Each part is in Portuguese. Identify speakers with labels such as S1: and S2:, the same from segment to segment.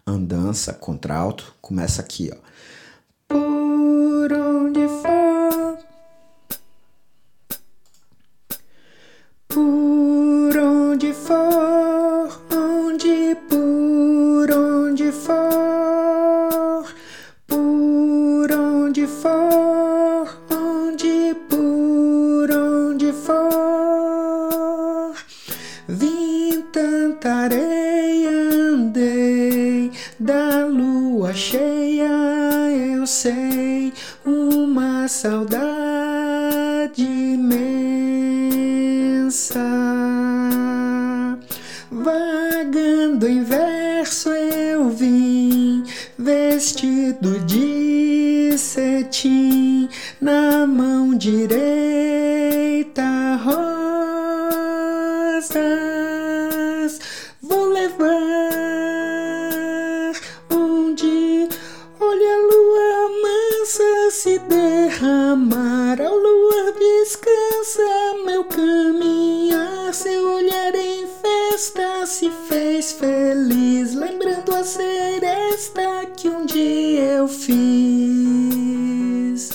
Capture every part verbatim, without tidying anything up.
S1: andança, contralto, começa aqui, ó. Por onde for, por onde for, onde, por onde for, por onde for, onde, por onde for. Vim tanta areia, andei da lua cheia, eu sei, uma saudade imensa. Vagando em verso eu vim, vestido de cetim, na mão direita rosas vou levar, onde olha a lua mansa se derramar, ao luar descansa meu caminhar, seu olhar em festa se fez feliz, lembrando a seresta que um dia eu fiz.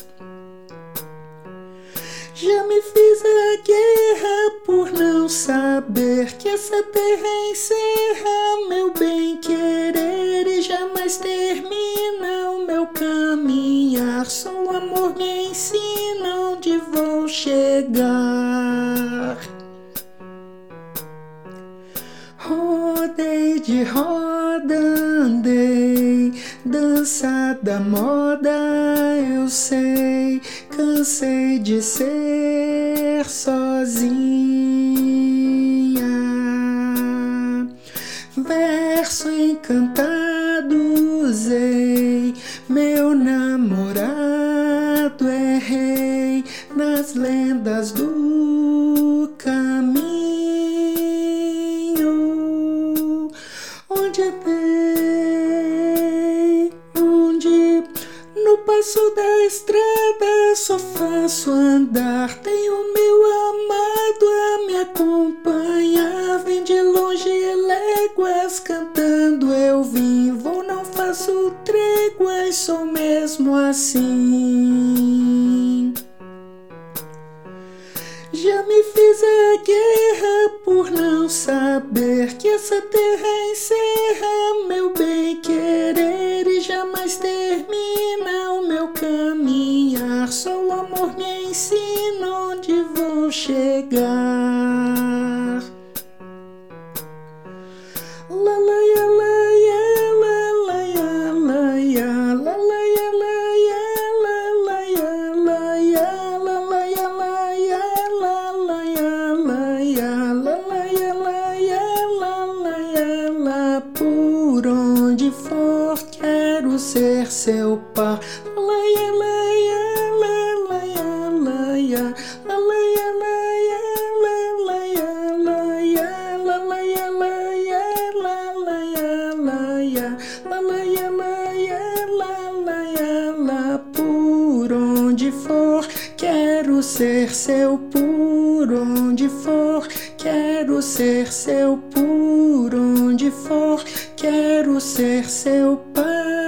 S1: Já me fiz a guerra por não saber que essa terra encerra meu bem-querer e jamais termina o meu caminhar. Só o amor me ensina onde vou chegar. Rodei de roda, andei, dança da moda, eu sei, cansei de ser sozinha. Verso encantado usei, meu namorado é rei, nas lendas do caminho. Onde andei, onde no passo da estrada só faço andar, tenho meu amado a me acompanhar, vem de longe léguas cantando eu vim, vou não faço tréguas, sou mesmo assim. Já me fiz a guerra por não saber que essa terra encerra meu bem-querer e jamais termina o meu caminhar. Só o amor me ensina onde vou chegar. La la ya la ya la la ya la ya la la ya la ya la la ya la ya la la ya la ya la la ya la ya la la ya la ya la la ya la. Por onde for quero ser seu par. La ya la ya la la ya la ya la la ya la ya la la ya la ya la la ya la ya la la ya la ya la la ya la ya la la ya la. Por onde for quero ser seu, por onde for quero ser seu, por onde for quero ser seu pai.